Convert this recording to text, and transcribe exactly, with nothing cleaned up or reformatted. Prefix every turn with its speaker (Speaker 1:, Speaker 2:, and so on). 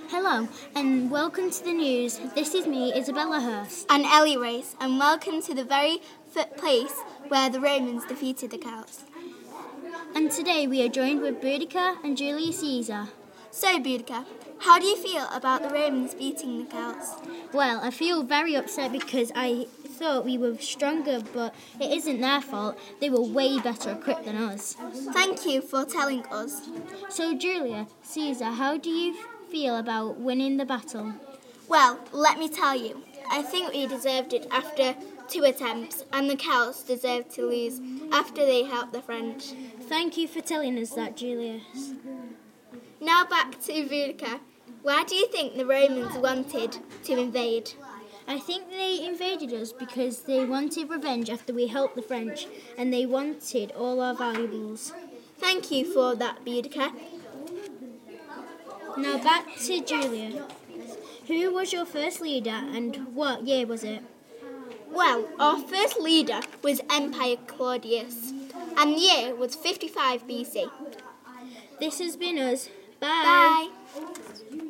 Speaker 1: Hello, and welcome to the news. This is me, Isabella Hurst.
Speaker 2: And Ellie Race, and welcome to the very f- place where the Romans defeated the Celts.
Speaker 1: And today we are joined with Boudica and Julius Caesar.
Speaker 2: So, Boudica, how do you feel about the Romans beating the Celts?
Speaker 1: Well, I feel very upset because I thought we were stronger, but it isn't their fault. They were way better equipped than us.
Speaker 2: Thank you for telling us.
Speaker 1: So, Julia, Caesar, how do you feel about winning the battle?
Speaker 2: Well, let me tell you, I think we deserved it after two attempts, and the Celts deserved to lose after they helped the French.
Speaker 1: Thank you for telling us that, Julius.
Speaker 2: Now back to Boudica. Why do you think the Romans wanted to invade?
Speaker 1: I think they invaded us because they wanted revenge after we helped the French, and they wanted all our valuables.
Speaker 2: Thank you for that, Boudica.
Speaker 1: Now back to Julia. Who was your first leader and what year was it?
Speaker 2: Well, our first leader was Emperor Claudius, and the year was fifty-five B C.
Speaker 1: This has been us. Bye.
Speaker 2: Bye.